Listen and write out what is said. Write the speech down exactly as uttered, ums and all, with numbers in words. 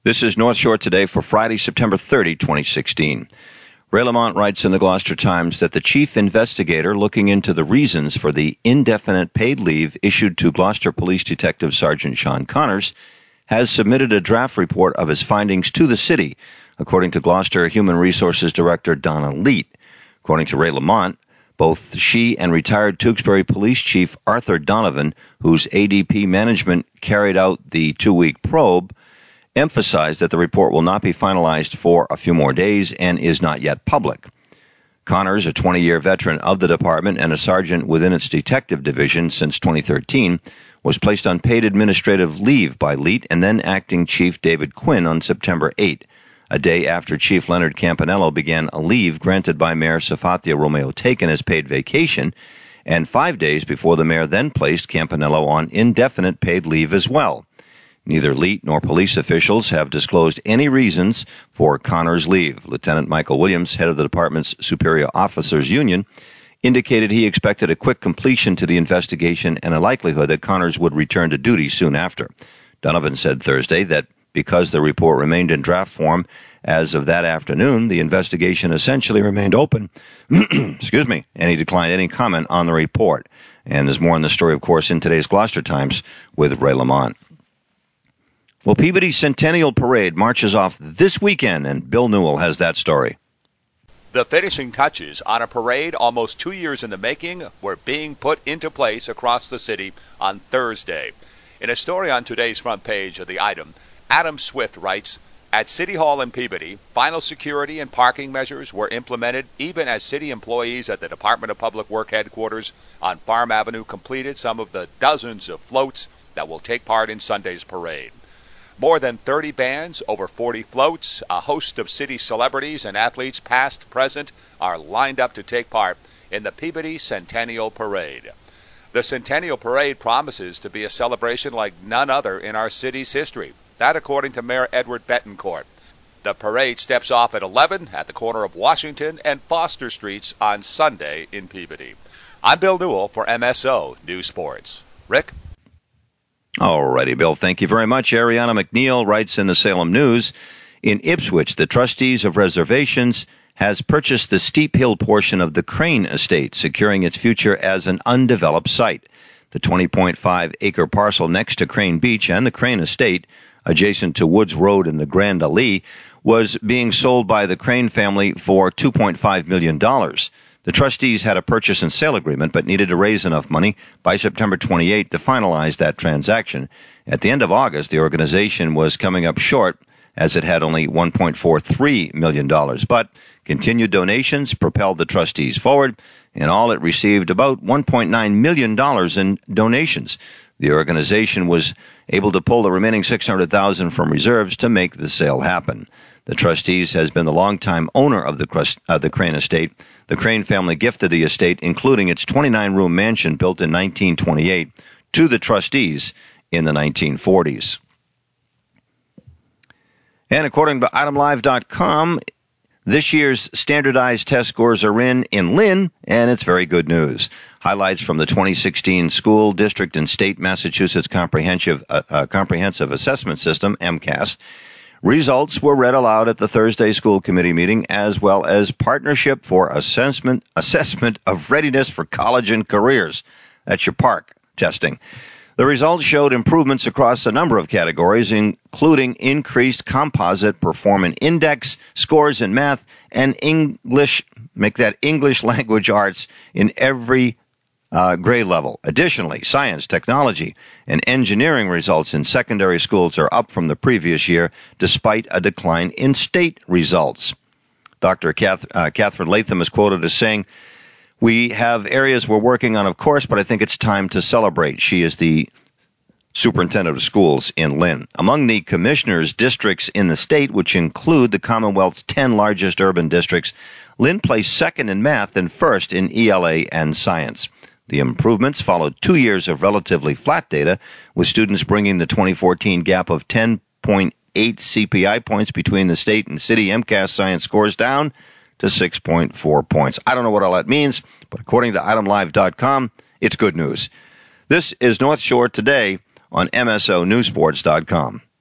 This is North Shore Today for Friday, September thirtieth, twenty sixteen. Ray Lamont writes in the Gloucester Times that the chief investigator looking into the reasons for the indefinite paid leave issued to Gloucester Police Detective Sergeant Sean Connors has submitted a draft report of his findings to the city, according to Gloucester Human Resources Director Donna Leet. According to Ray Lamont, both she and retired Tewksbury Police Chief Arthur Donovan, whose A D P management carried out the two-week probe, emphasized that the report will not be finalized for a few more days and is not yet public. Connors, a twenty-year veteran of the department and a sergeant within its detective division since twenty thirteen, was placed on paid administrative leave by Leet and then acting Chief David Quinn on September eighth, a day after Chief Leonard Campanello began a leave granted by Mayor Safathia Romeo Taken as paid vacation, and five days before the mayor then placed Campanello on indefinite paid leave as well. Neither Leet nor police officials have disclosed any reasons for Connors' leave. Lieutenant Michael Williams, head of the department's Superior Officers Union, indicated he expected a quick completion to the investigation and a likelihood that Connors would return to duty soon after. Donovan said Thursday that because the report remained in draft form as of that afternoon, the investigation essentially remained open. Excuse me, and he declined any comment on the report. And there's more on the story, of course, in today's Gloucester Times with Ray Lamont. Well, Peabody's Centennial Parade marches off this weekend, and Bill Newell has that story. The finishing touches on a parade almost two years in the making were being put into place across the city on Thursday. In a story on today's front page of the item, Adam Swift writes, at City Hall in Peabody, final security and parking measures were implemented even as city employees at the Department of Public Work headquarters on Farm Avenue completed some of the dozens of floats that will take part in Sunday's parade. More than thirty bands, over forty floats, a host of city celebrities and athletes past, present, are lined up to take part in the Peabody Centennial Parade. The Centennial Parade promises to be a celebration like none other in our city's history. That according to Mayor Edward Betancourt. The parade steps off at eleven at the corner of Washington and Foster Streets on Sunday in Peabody. I'm Bill Newell for M S O News Sports. Rick? All righty, Bill. Thank you very much. Ariana McNeil writes in the Salem News, in Ipswich, the trustees of reservations has purchased the Steep Hill portion of the Crane Estate, securing its future as an undeveloped site. The twenty point five acre parcel next to Crane Beach and the Crane Estate, adjacent to Woods Road in the Grand Allée, was being sold by the Crane family for two point five million dollars. The trustees had a purchase and sale agreement, but needed to raise enough money by September twenty-eighth to finalize that transaction. At the end of August, the organization was coming up short, as it had only one point four three million dollars. But continued donations propelled the trustees forward. In all, it received about one point nine million dollars in donations. The organization was able to pull the remaining six hundred thousand dollars from reserves to make the sale happen. The trustees has been the longtime owner of the, uh, the Crane Estate. The Crane family gifted the estate, including its twenty-nine room mansion built in nineteen twenty-eight, to the trustees in the nineteen forties. And according to item live dot com, this year's standardized test scores are in in Lynn, and it's very good news. Highlights from the twenty sixteen School District and State Massachusetts Comprehensive, uh, uh, Comprehensive Assessment System, MCAS. Results were read aloud at the Thursday school committee meeting, as well as Partnership for Assessment Assessment of Readiness for College and Careers. That's your PARC testing. The results showed improvements across a number of categories, including increased composite performance index scores in math and English, make that English language arts in every Uh, grade level. Additionally, science, technology, and engineering results in secondary schools are up from the previous year, despite a decline in state results. Doctor Kath, uh, Catherine Latham is quoted as saying, we have areas we're working on, of course, but I think it's time to celebrate. She is the superintendent of schools in Lynn. Among the commissioners' districts in the state, which include the Commonwealth's ten largest urban districts, Lynn placed second in math and first in E L A and science. The improvements followed two years of relatively flat data, with students bringing the twenty fourteen gap of ten point eight C P I points between the state and city MCAS science scores down to six point four points. I don't know what all that means, but according to item live dot com, it's good news. This is North Shore Today on M S O News Sports dot com.